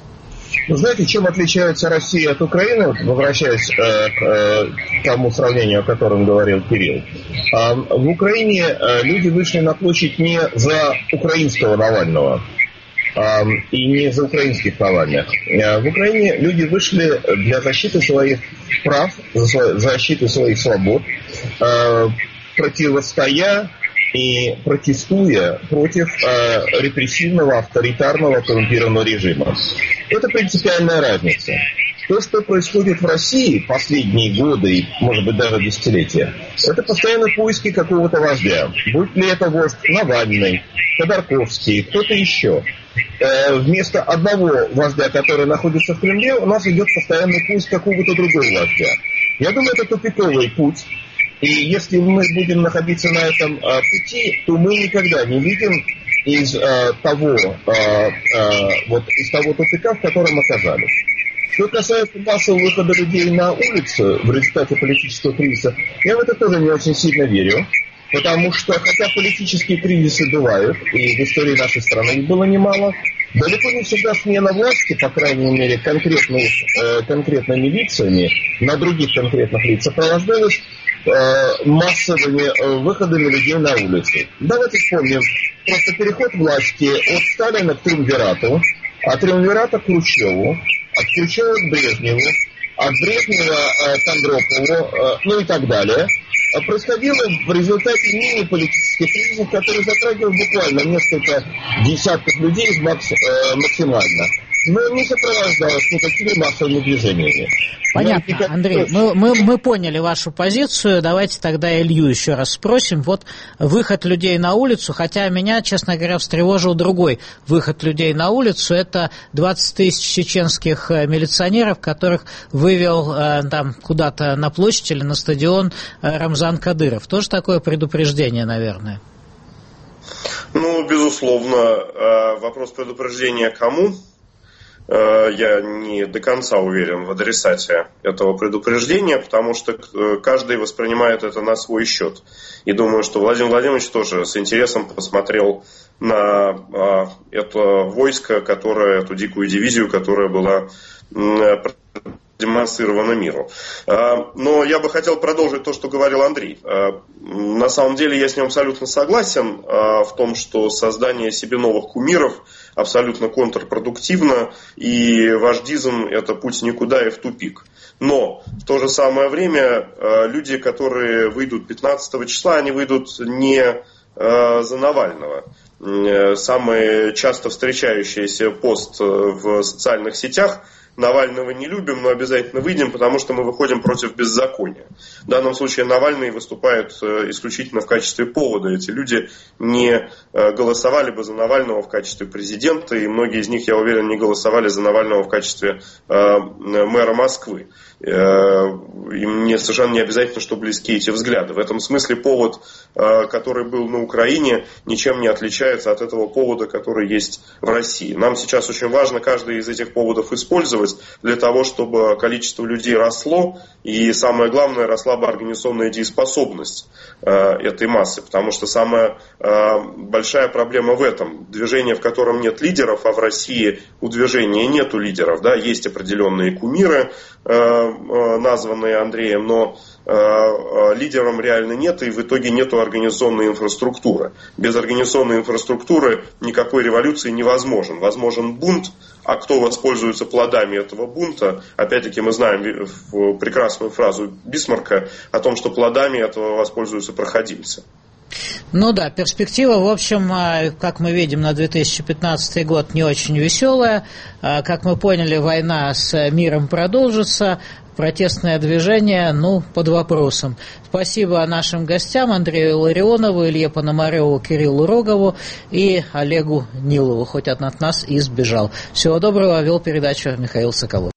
Вы знаете, чем отличается Россия от Украины, возвращаясь э, к э, тому сравнению, о котором говорил Кирилл. Э, в Украине э, люди вышли на площадь не за украинского Навального э, и не за украинских Навальных. Э, в Украине люди вышли для защиты своих прав, за защиты своих свобод, э, противостоя и протестуя против э, репрессивного, авторитарного, коррумпированного режима. Это принципиальная разница. То, что происходит в России последние годы, может быть, даже десятилетия, это постоянно поиски какого-то вождя. Будь ли это вождь Навальный, Ходорковский, кто-то еще. Э, вместо одного вождя, который находится в Кремле, у нас идет постоянный поиск какого-то другого вождя. Я думаю, это тупиковый путь. И если мы будем находиться на этом а, пути, то мы никогда не видим из а, того, а, а, вот, из того тупика, в котором оказались. Что касается массового выхода людей на улицу в результате политического кризиса, я в это тоже не очень сильно верю. Потому что, хотя политические кризисы бывают, и в истории нашей страны их было немало, далеко не всегда смена власти, по крайней мере, конкретных, э, конкретными лицами, на других конкретных лиц сопровождалась массовыми выходами людей на улицы. Давайте вспомним просто переход власти от Сталина к Триумвирату, от Триумвирата к Хрущеву, от Хрущева к Брежневу, от Брежнева к Андропову, ну и так далее, происходило в результате мини-политических кризисов, которые затрагивают буквально несколько десятков людей максимально. Но не сопровождалось никакими массовыми движениями. Понятно, никак... Андрей, мы, мы, мы поняли вашу позицию. Давайте тогда Илью еще раз спросим. Вот выход людей на улицу, хотя меня, честно говоря, встревожил другой выход людей на улицу. Это двадцать тысяч чеченских милиционеров, которых вывел там куда-то на площадь или на стадион Рамзан Кадыров. Тоже такое предупреждение, наверное? Ну, безусловно. Вопрос предупреждения кому? Я не до конца уверен в адресате этого предупреждения, потому что каждый воспринимает это на свой счет. И думаю, что Владимир Владимирович тоже с интересом посмотрел на это войско, которое, эту дикую дивизию, которая была демонстрирована миру. Но я бы хотел продолжить то, что говорил Андрей. На самом деле я с ним абсолютно согласен в том, что создание себе новых кумиров абсолютно контрпродуктивно, и вождизм – это путь никуда и в тупик. Но в то же самое время люди, которые выйдут пятнадцатого числа, они выйдут не за Навального. Самый часто встречающийся пост в социальных сетях Навального не любим, но обязательно выйдем, потому что мы выходим против беззакония. В данном случае Навальный выступает исключительно в качестве повода. Эти люди не голосовали бы за Навального в качестве президента, и многие из них, я уверен, не голосовали за Навального в качестве мэра Москвы. Им не, совершенно не обязательно, что близки эти взгляды. В этом смысле повод, который был на Украине, ничем не отличается от этого повода, который есть в России. Нам сейчас очень важно каждый из этих поводов использовать для того, чтобы количество людей росло, и самое главное, росла бы организационная дееспособность этой массы. Потому что самая большая проблема в этом. Движение, в котором нет лидеров, а в России у движения нету лидеров. Да? Есть определенные кумиры, названные Андреем, но лидером реально нет, и в итоге нету организационной инфраструктуры. Без организационной инфраструктуры никакой революции невозможен. Возможен бунт, а кто воспользуется плодами этого бунта? Опять-таки мы знаем прекрасную фразу Бисмарка о том, что плодами этого воспользуются проходимцы. Ну да, перспектива, в общем, как мы видим, на две тысячи пятнадцатый год не очень веселая. Как мы поняли, война с миром продолжится. Протестное движение, ну, под вопросом. Спасибо нашим гостям: Андрею Ларионову, Илье Пономареву, Кириллу Рогову и Олегу Нилову, хоть он от нас и сбежал. Всего доброго, вел передачу Михаил Соколов.